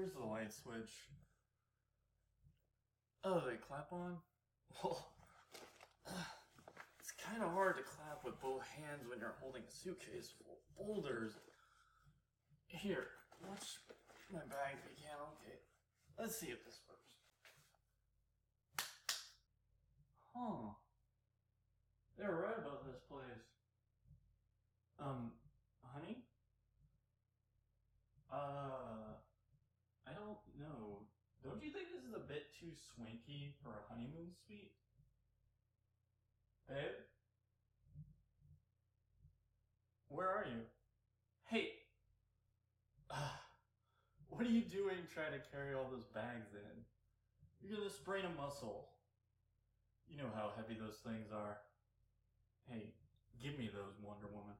Where's the light switch? Oh, they clap on? Well, it's kind of hard to clap with both hands when you're holding a suitcase full of boulders. Here, watch my bag begin. Okay, let's see if this works. Huh. They're right about this place. Honey? I don't know. Don't you think this is a bit too swanky for a honeymoon suite? Babe? Where are you? Hey! What are you doing trying to carry all those bags in? You're gonna sprain a muscle. You know how heavy those things are. Hey, give me those, Wonder Woman.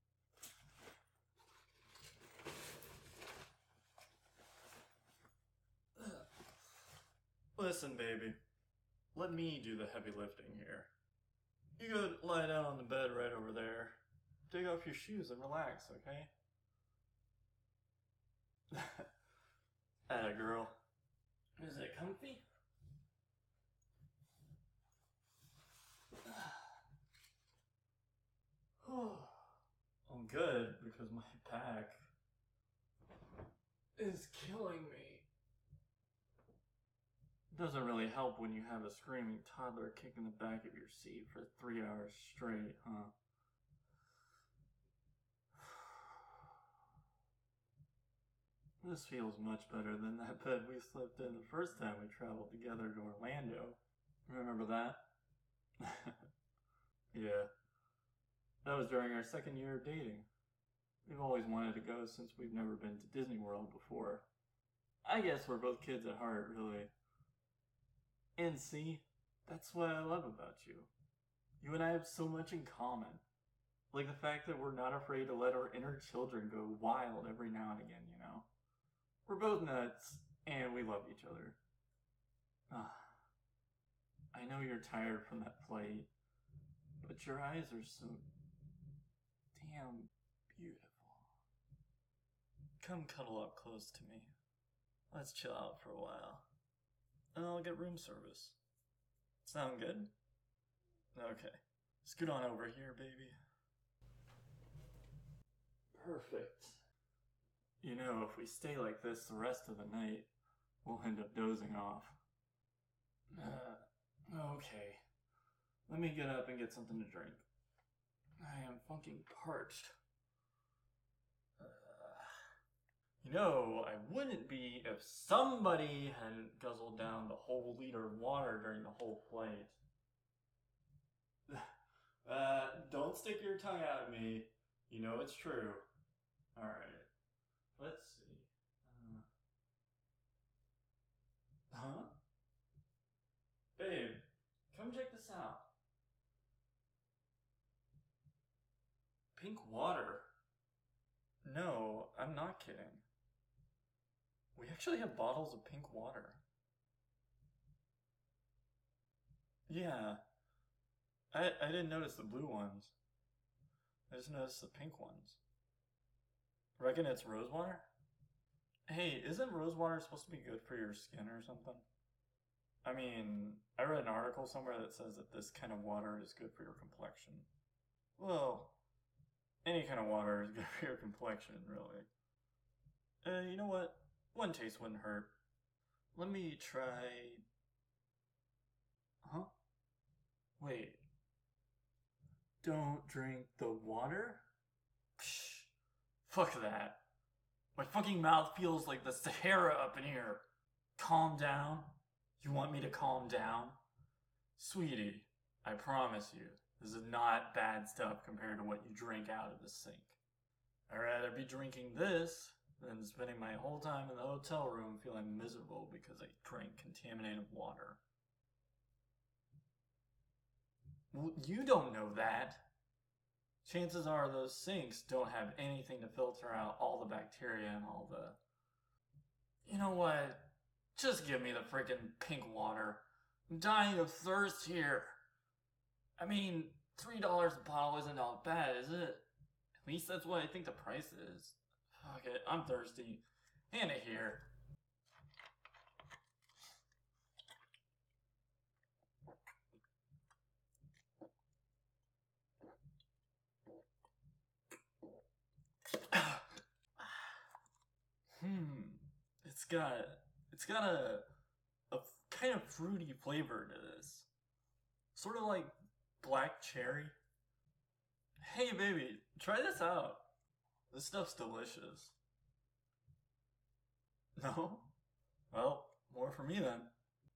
Listen, baby. Let me do the heavy lifting here. You go lie down on the bed right over there. Take off your shoes and relax, okay? Atta girl. Is it comfy? I'm good because my back is killing me. Doesn't really help when you have a screaming toddler kicking the back of your seat for 3 hours straight, huh? This feels much better than that bed we slept in the first time we traveled together to Orlando. Remember that? Yeah. That was during our second year of dating. We've always wanted to go since we've never been to Disney World before. I guess we're both kids at heart, really. And see, that's what I love about you. You and I have so much in common. Like the fact that we're not afraid to let our inner children go wild every now and again, you know? We're both nuts, and we love each other. I know you're tired from that flight, but your eyes are so damn beautiful. Come cuddle up close to me. Let's chill out for a while. And I'll get room service. Sound good? Okay. Scoot on over here, baby. Perfect. You know, if we stay like this the rest of the night, we'll end up dozing off. Okay. Let me get up and get something to drink. I am fucking parched. You know, I wouldn't be if somebody hadn't guzzled down the whole liter of water during the whole flight. Don't stick your tongue out at me. You know it's true. Alright. Let's see. Huh? Babe, come check this out. Pink water? No, I'm not kidding. We actually have bottles of pink water. Yeah. I didn't notice the blue ones. I just noticed the pink ones. Reckon it's rose water? Hey, isn't rose water supposed to be good for your skin or something? I mean, I read an article somewhere that says that this kind of water is good for your complexion. Well, any kind of water is good for your complexion, really. You know what? One taste wouldn't hurt. Let me try... Huh? Wait. Don't drink the water? Psh, fuck that. My fucking mouth feels like the Sahara up in here. Calm down? You want me to calm down? Sweetie, I promise you, this is not bad stuff compared to what you drink out of the sink. I'd rather be drinking this than spending my whole time in the hotel room feeling miserable because I drank contaminated water. Well, you don't know that. Chances are those sinks don't have anything to filter out all the bacteria and all the... You know what? Just give me the freaking pink water. I'm dying of thirst here. I mean, $3 a bottle isn't all bad, is it? At least that's what I think the price is. Fuck it, I'm thirsty. Hand it here. it's got a kind of fruity flavor to this. Sort of like black cherry. Hey baby, try this out. This stuff's delicious. No? Well, more for me then.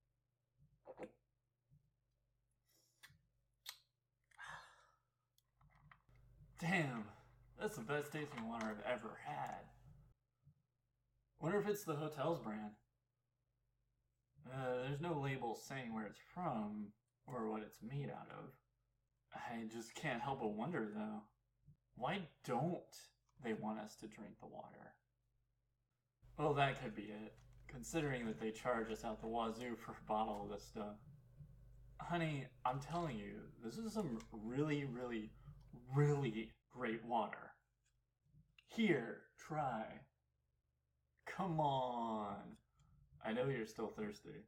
Damn, that's the best tasting water I've ever had. Wonder if it's the hotel's brand. There's no label saying where it's from or what it's made out of. I just can't help but wonder though. Why don't they want us to drink the water? Well, that could be it, considering that they charge us out the wazoo for a bottle of this stuff. Honey, I'm telling you, this is some really, really, really great water. Here, try. Come on. I know you're still thirsty.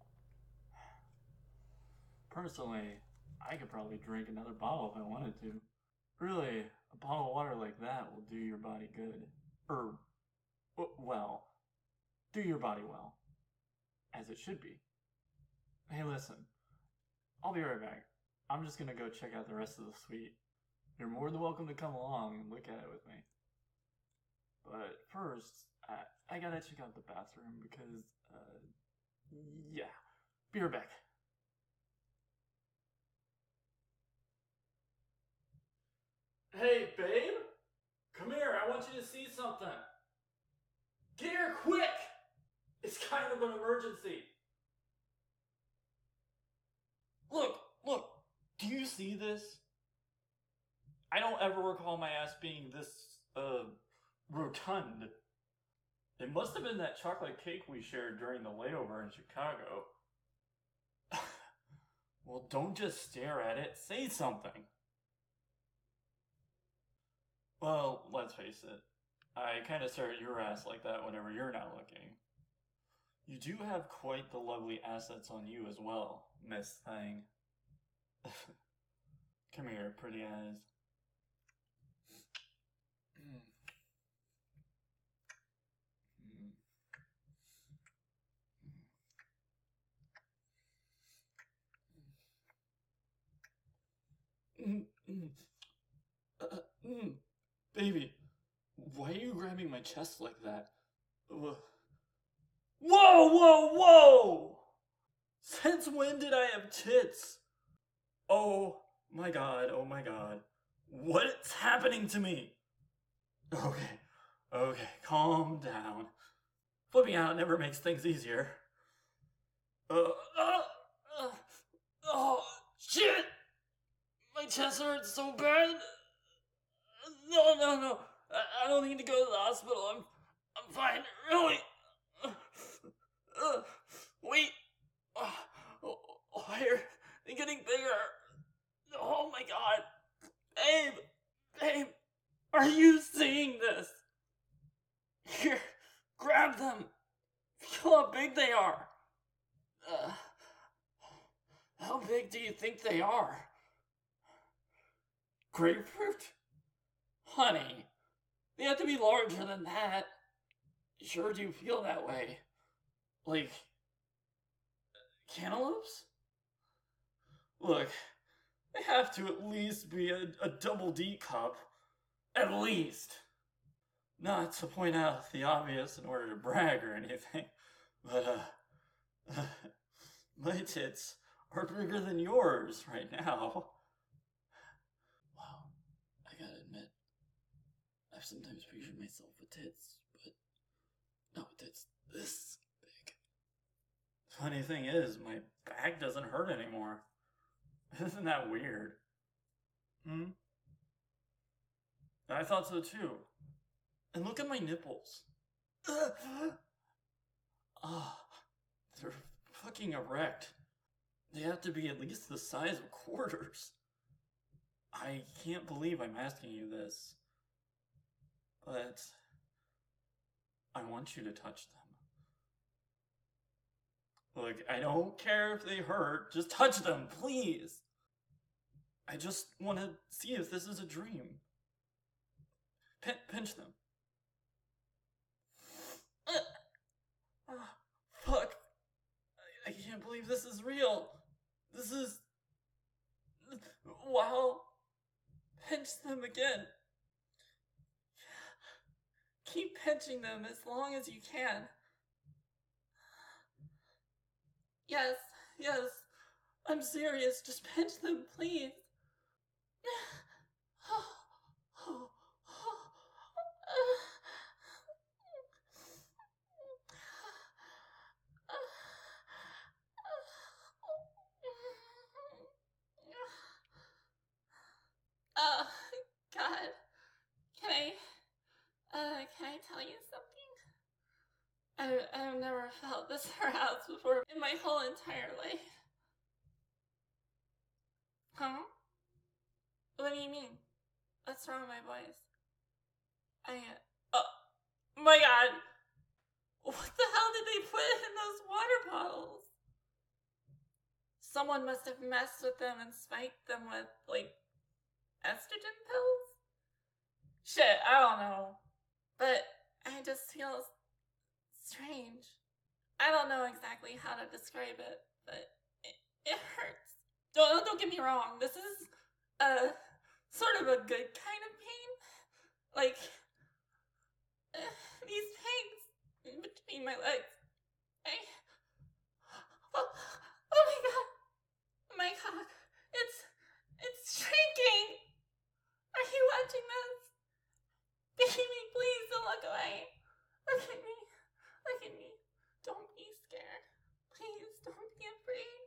Personally, I could probably drink another bottle if I wanted to. Really, a bottle of water like that will do your body good. Well, do your body well. As it should be. Hey, listen. I'll be right back. I'm just gonna go check out the rest of the suite. You're more than welcome to come along and look at it with me. But first, I gotta check out the bathroom because, yeah. Be right back. Hey, babe! Come here, I want you to see something. Get here quick! It's kind of an emergency. Look, do you see this? I don't ever recall my ass being this, rotund. It must have been that chocolate cake we shared during the layover in Chicago. Well, don't just stare at it, say something. Well, let's face it. I kind of stare at your ass like that whenever you're not looking. You do have quite the lovely assets on you as well, Miss Thing. Come here, pretty eyes. Baby, why are you grabbing my chest like that? Whoa, whoa, whoa! Since when did I have tits? Oh my god, oh my god. What's happening to me? Okay, calm down. Flipping out never makes things easier. Oh, shit! My chest hurts so bad. No. I don't need to go to the hospital. I'm fine, really. Wait. Why are they getting bigger? Oh my god. Babe, are you seeing this? Here, grab them. Feel how big they are. How big do you think they are? Grapefruit? Honey, they have to be larger than that. Sure do feel that way. Like, cantaloupes? Look, they have to at least be a double D cup. At least. Not to point out the obvious in order to brag or anything, but, my tits are bigger than yours right now. Wow, I gotta admit, I've sometimes pictured myself with tits, but not with tits this big. Funny thing is, my back doesn't hurt anymore. Isn't that weird? I thought so too. And look at my nipples. They're fucking erect. They have to be at least the size of quarters. I can't believe I'm asking you this. But I want you to touch them. Look, I don't care if they hurt. Just touch them, please. I just want to see if this is a dream. Pinch them. can't believe this is real. This is... Wow. Pinch them again. Keep pinching them as long as you can. Yes, I'm serious. Just pinch them, please. Oh, God. Can I tell you something? I've never felt this aroused before in my whole entire life. Huh? What do you mean? What's wrong with my voice? Oh my God. What the hell did they put in those water bottles? Someone must have messed with them and spiked them with, like, estrogen pills? Shit, I don't know. But I just feel strange. I don't know exactly how to describe it, but it hurts. Don't get me wrong. This is sort of a good kind of pain. Like, these pains in between my legs. Oh my God. My cock. It's shrinking. Are you watching this? Baby, please don't look away. Look at me. Look at me. Don't be scared. Please don't be afraid.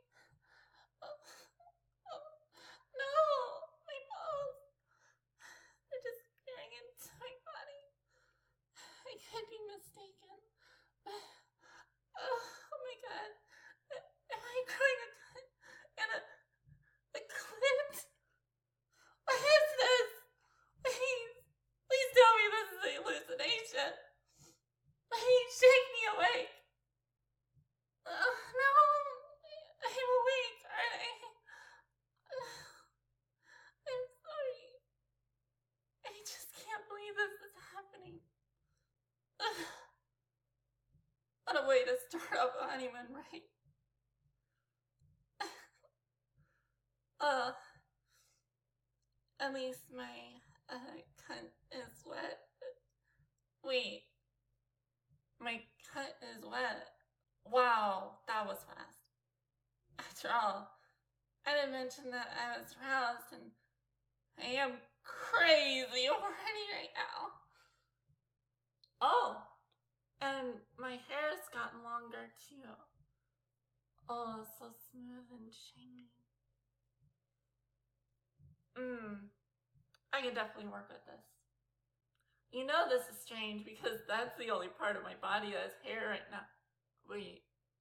Oh, no, my balls. They're disappearing into my body. I could be mistaken. But, oh my God. Am I growing a clit? And a clit? What is this? Please tell me this is a hallucination. Please shake me awake. No, I'm awake, aren't I? I'm sorry. I just can't believe this is happening. What a way to start off a honeymoon, right? At least my cunt is wet. Wait, my cunt is wet. Wow, that was fast. After all, I didn't mention that I was roused and I am crazy already right now. Oh, and my hair's gotten longer too. Oh, so smooth and shiny. I can definitely work with this. You know this is strange because that's the only part of my body that has hair right now. Wait.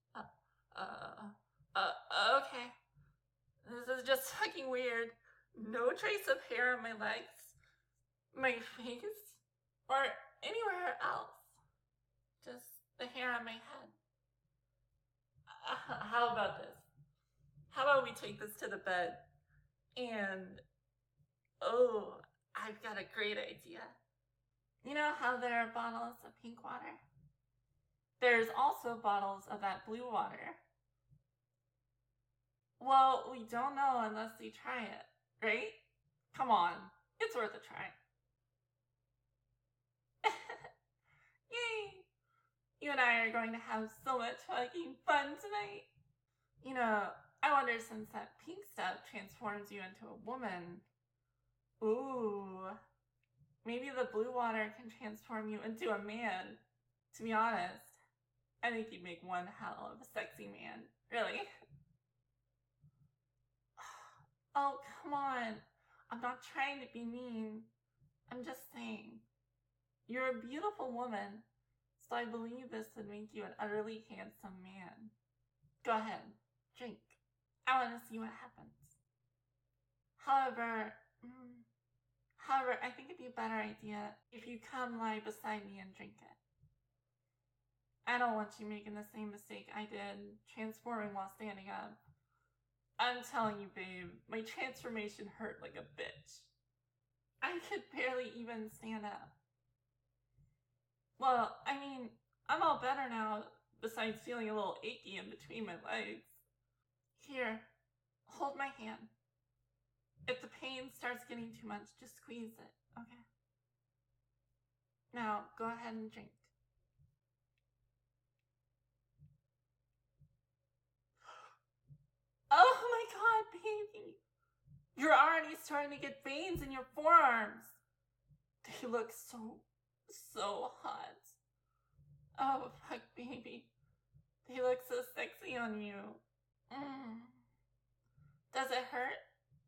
Okay. This is just fucking weird. No trace of hair on my legs, my face, or anywhere else. Just the hair on my head. How about this? How about we take this to the bed and... Oh, I've got a great idea. You know how there are bottles of pink water? There's also bottles of that blue water. Well, we don't know unless we try it, right? Come on, it's worth a try. Yay! You and I are going to have so much fucking fun tonight. You know, I wonder, since that pink stuff transforms you into a woman, ooh, maybe the blue water can transform you into a man. To be honest, I think you'd make one hell of a sexy man. Really? Oh, come on. I'm not trying to be mean. I'm just saying. You're a beautiful woman, so I believe this would make you an utterly handsome man. Go ahead, drink. I want to see what happens. However, I think it'd be a better idea if you come lie beside me and drink it. I don't want you making the same mistake I did, transforming while standing up. I'm telling you, babe, my transformation hurt like a bitch. I could barely even stand up. Well, I mean, I'm all better now, besides feeling a little achy in between my legs. Here, hold my hand. If the pain starts getting too much, just squeeze it, okay? Now, go ahead and drink. Oh my god, baby! You're already starting to get veins in your forearms. They look so hot. Oh, fuck, baby. They look so sexy on you. Does it hurt?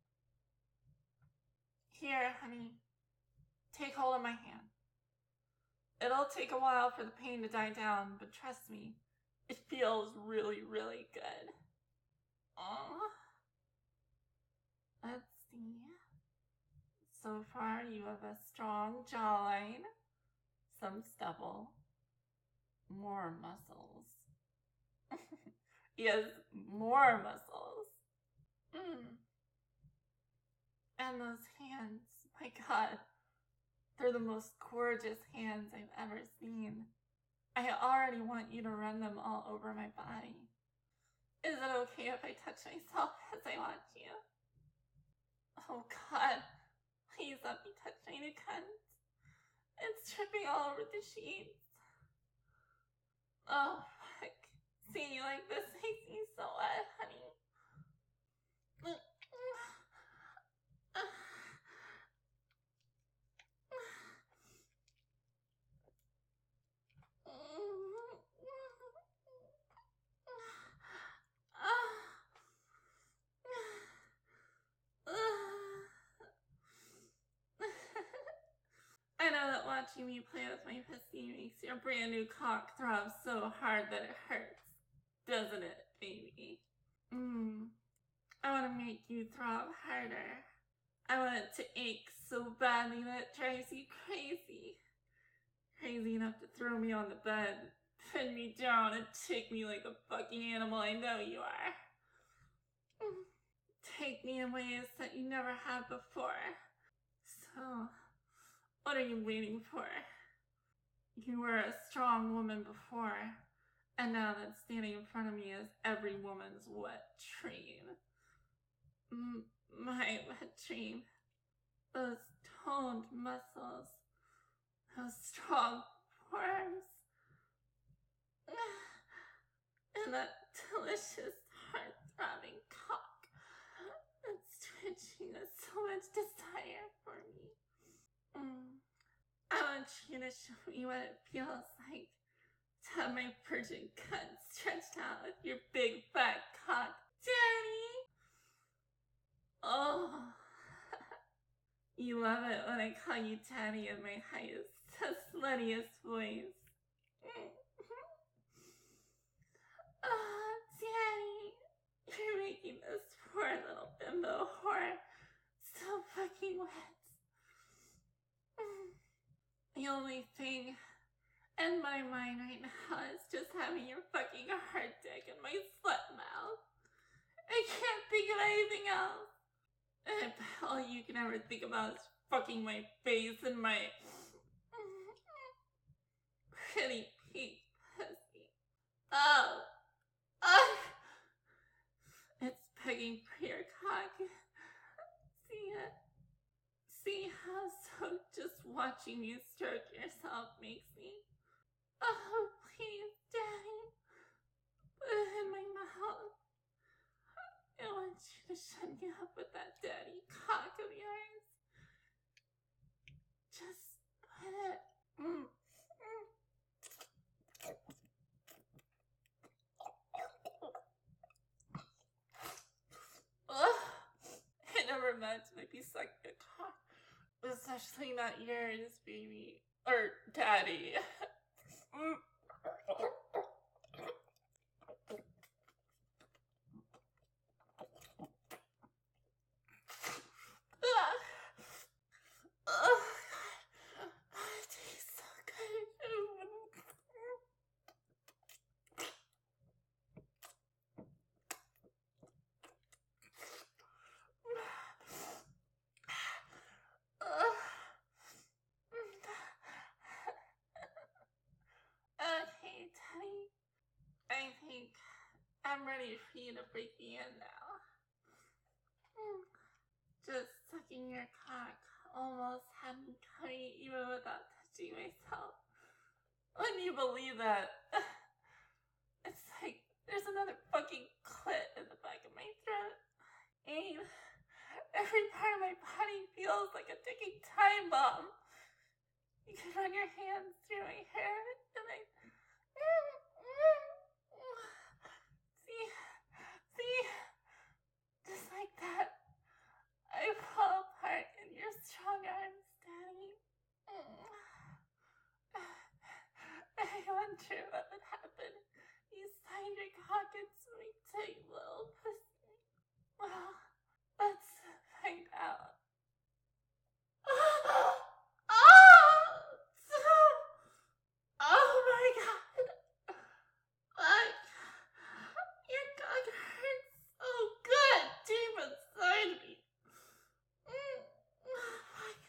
Here, honey. Take hold of my hand. It'll take a while for the pain to die down, but trust me, it feels really, really good. Let's see. So far, you have a strong jawline, some stubble, more muscles. Yes, more muscles. And those hands, my god, they're the most gorgeous hands I've ever seen. I already want you to run them all over my body. Is it okay if I touch myself as I watch you? Oh god, please let me touch my new cunt. It's dripping all over the sheets. Oh fuck, seeing you like this makes me so wet, honey. I know that watching me play with my pussy makes your brand new cock throb so hard that it hurts. Doesn't it, baby? I want to make you throb harder. I want it to ache so badly that it drives you crazy. Crazy enough to throw me on the bed, pin me down, and take me like the fucking animal I know you are. Take me in ways that you never have before. So, what are you waiting for? You were a strong woman before, and now that standing in front of me is every woman's wet dream. My wet dream. Those toned muscles. Those strong forearms. And that delicious, heart-throbbing cock that's twitching with so much desire for me. I want you to show me what it feels like to have my virgin cunt stretched out with your big fat cock. Daddy! Oh. You love it when I call you Daddy in my highest, sluttiest voice. Oh, Daddy, you're making this poor little bimbo whore so fucking wet. The only thing in my mind right now is just having your fucking hard dick in my slut mouth. I can't think of anything else. And all you can ever think about is fucking my face and my pretty pink pussy. Oh. It's begging for your cock. See it? See how so just watching you stroke yourself makes me? Oh, please, Daddy. Put it in my mouth. I want you to shut me up with that daddy cock of yours. Just put it. I never meant to make you suck a cock. Especially not yours, baby. Or daddy. It tastes so good. Okay, Daddy. I think I'm ready for you to break the end now. licking your cock almost had me coming even without touching myself. Wouldn't you believe that? It's like there's another fucking clit in the back of my throat. And every part of my body feels like a ticking time bomb. You can run your hands through my hair and I... See? Just like that. I fall apart in your strong arms, Daddy. I wonder what would happen if you signed your cock into my tight little pussy. Well, let's find out. Oh my god. Fuck. Your cock hurts so good deep inside me. Fuck.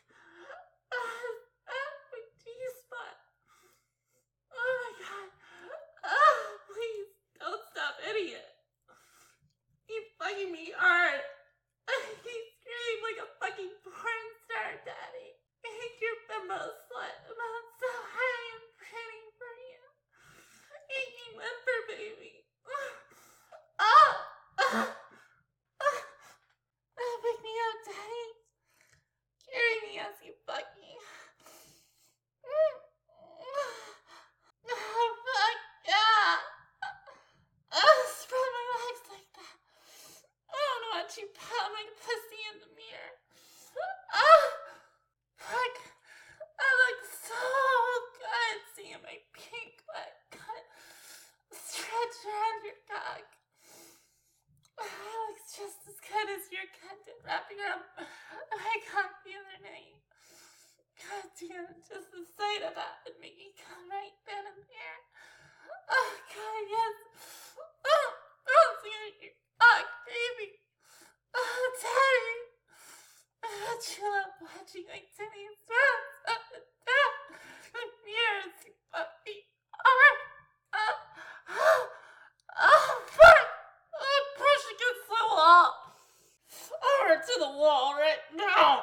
My G-spot. Oh my god. Please don't stop, idiot. Keep fucking me hard. He screamed like a fucking porn star, Daddy. I think you're bimbo slut, but I'm so high and pretty for you. Inky whimper, baby. Pick me up, Daddy. Carry me as you fuck me. Fuck yeah. Spread my legs like that. I don't want you pat my pussy in the mirror. Fuck. I look so good seeing my pink wet cut stretch around your cock. I look just as good as your cunt did wrapping around my cock the other night. God damn, just the sight of that would make me come right then and there. Oh god, yes. See your cock, baby. Daddy. You love watching my titties rise up and down the mirrors, you puppy. Fuck! Push against the wall. Over to the wall right now.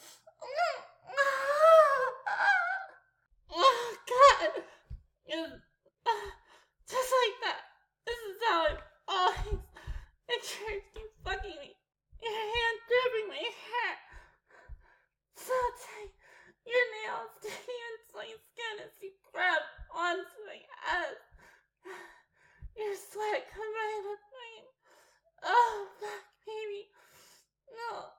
Oh, God. Just like that. This is how I've always pictured you fucking me. Your hand gripping my hair. So tight. Your nails digging into my skin as you grab onto my ass. Your sweat combined with mine. Oh, fuck, baby. No.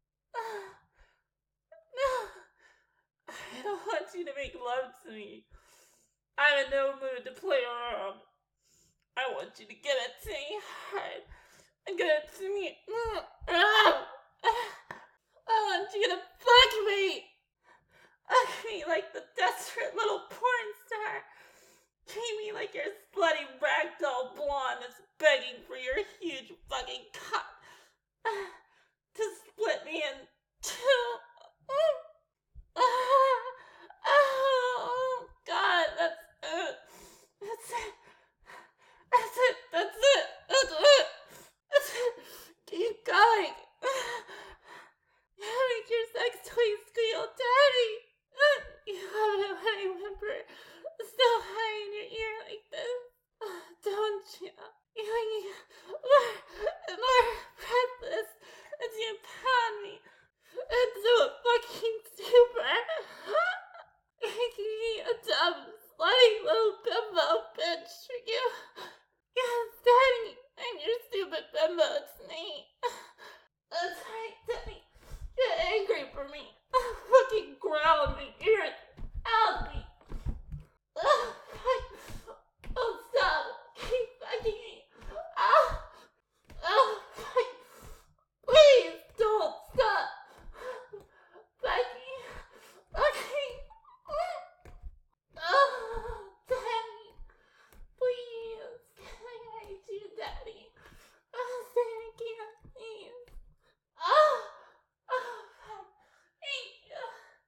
No. I don't want you to make love to me. I'm in no mood to play around. I want you to give it to me hard. And give it to me. I want you to fuck me. Fuck me like the desperate little porn star. Treat me like your slutty ragdoll blonde that's begging for your huge fucking cock to split me in two. Oh, God, that's it. That's it. That's it. That's it. That's it. That's it. Keep going. Make your sex toy squeal, Daddy. You love it when I whimper so high in your ear like this. Don't you? You make me more breathless as you pound me into a fucking stupor. Making me a dumb, slutty little bimbo bitch for you. Yes, Daddy, I'm your stupid bimbo, it's me. That's right, Daddy. Get angry for me. Fucking growl in my ears. Out me. Oh, stop. Keep fucking me. Oh, please don't stop. Fucking. Oh, Daddy. Please. Can I hide you, Daddy? Say I can't, please. Thank you.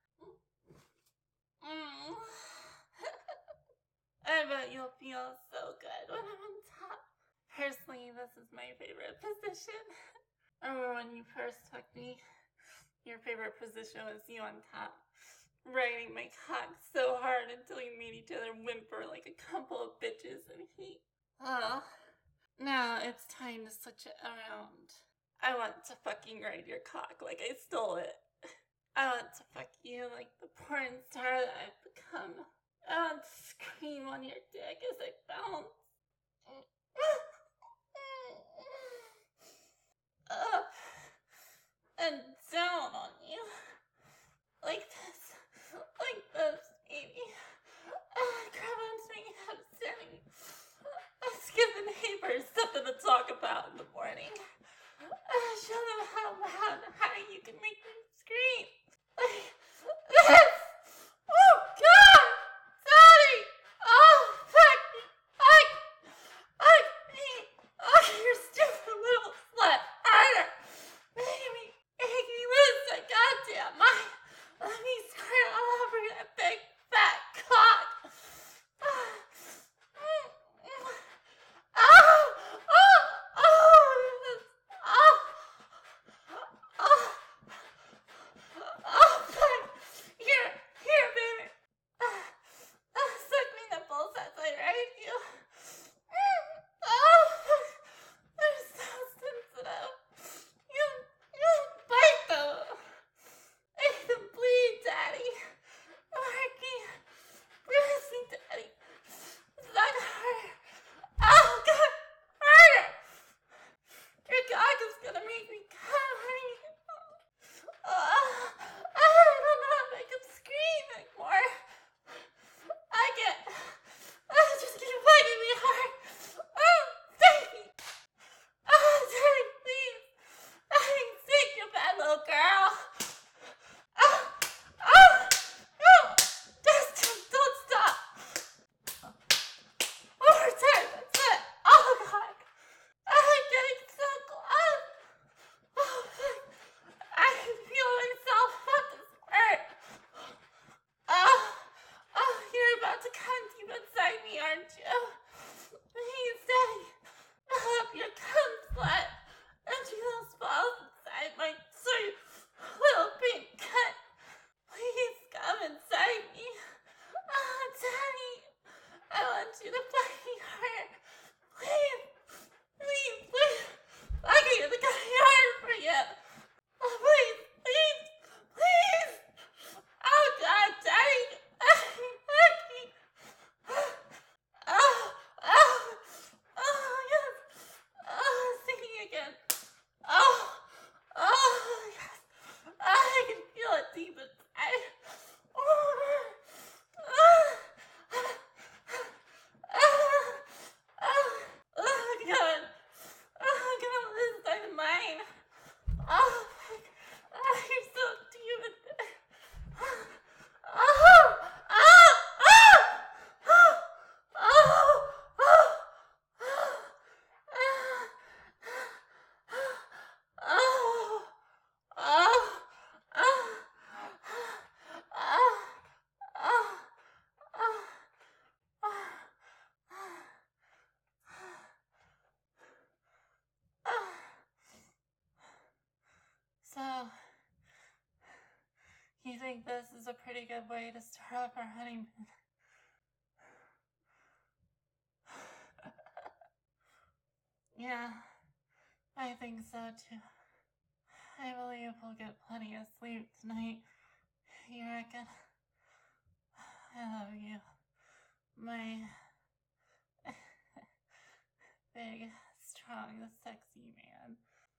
I bet you'll feel so good when I'm on top. Personally, this is my favorite position. Remember when you first took me Your favorite position was you on top, riding my cock so hard until we made each other whimper like a couple of bitches in heat. Oh, now it's time to switch it around. I want to fucking ride your cock like I stole it. I want to fuck you like the porn star that I've become. I want to scream on your dick as I bounce. Up and down on you. Like this, baby. Grab onto my head, Sammy. Let's give the neighbors something to talk about in the morning. Show them how loud and high you can make them scream. Like this. Oh, God! Daddy! Oh, fuck me! Fuck me! Oh, you stupid little slut! Harder! Make me lose that goddamn mind! Let me squirt all over that big fat cock! Here, baby. Suck me nipples as I ride you. They're so sensitive. You bite them. Make them bleed, Daddy. Mark me. Bruise me, Daddy. It's not hurt. Oh, God. Harder. Your cock is gonna make me come, honey. I don't know if I can scream anymore. I can't. Just keep biting me hard. Daddy. Daddy, please. I'm sick, you bad little girl. Just don't stop. One more time, that's it. Oh, God. I'm getting so close. Oh, fuck. I can feel myself fucking squirt. You're about to come deep inside me, aren't you? Please, Daddy. Fill up your cum slut. Empty those balls inside my sweet little pink cunt. Please come inside me. Oh, Daddy. I want you to fuck me hard. Please. Please. I can get the guy hard for you. Oh, please. Oh, God, Daddy. Yes. Singing again. Yes. I can feel it deep inside. God. I'm gonna lose my mind. You're so deep in there. So, you think this is a pretty good way to start off our honeymoon? Yeah, I think so too. I believe we'll get plenty of sleep tonight. You reckon? I love you, my big, strong, sexy man.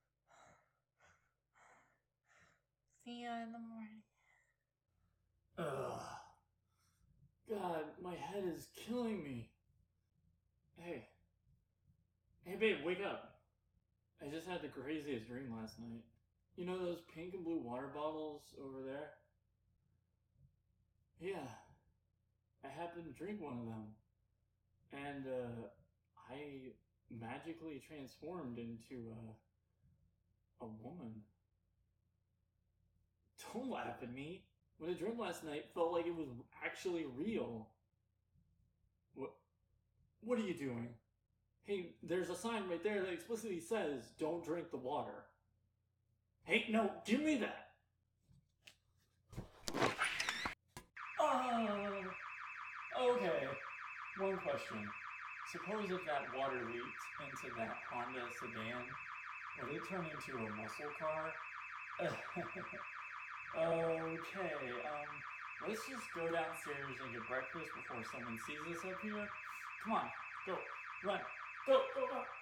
See you in the morning. Ugh. God, my head is killing me. Hey, babe, wake up. I just had the craziest dream last night. You know those pink and blue water bottles over there? Yeah. I happened to drink one of them. And, I magically transformed into, a woman. Don't laugh at me. What I dreamt last night felt like it was actually real. What are you doing? Hey, there's a sign right there that explicitly says, don't drink the water. Hey, no, give me that! Question. Suppose if that water leaked into that Honda sedan, would it turn into a muscle car? Okay, let's just go downstairs and get breakfast before someone sees us up here. Come on, go, run, go, go, go.